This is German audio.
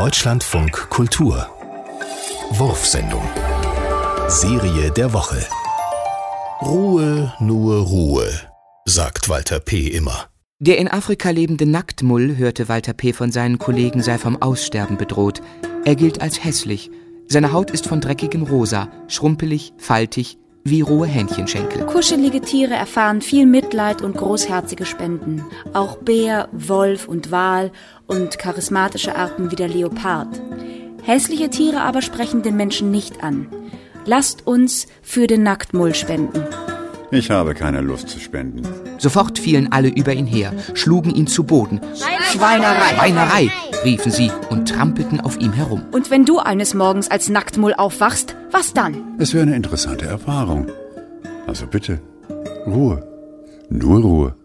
Deutschlandfunk Kultur Wurfsendung Serie der Woche. Ruhe, nur Ruhe, sagt Walter P. immer. Der in Afrika lebende Nacktmull, hörte Walter P. von seinen Kollegen, sei vom Aussterben bedroht. Er gilt als hässlich. Seine Haut ist von dreckigem Rosa, schrumpelig, faltig, wie rohe Hähnchenschenkel. Kuschelige Tiere erfahren viel Mitleid und großherzige Spenden. Auch Bär, Wolf und Wal und charismatische Arten wie der Leopard. Hässliche Tiere aber sprechen den Menschen nicht an. Lasst uns für den Nacktmull spenden. Ich habe keine Lust zu spenden. Sofort fielen alle über ihn her, schlugen ihn zu Boden. Schweinerei! Schweinerei, riefen sie und trampelten auf ihm herum. Und wenn du eines Morgens als Nacktmull aufwachst, was dann? Es wäre eine interessante Erfahrung. Also bitte, Ruhe. Nur Ruhe.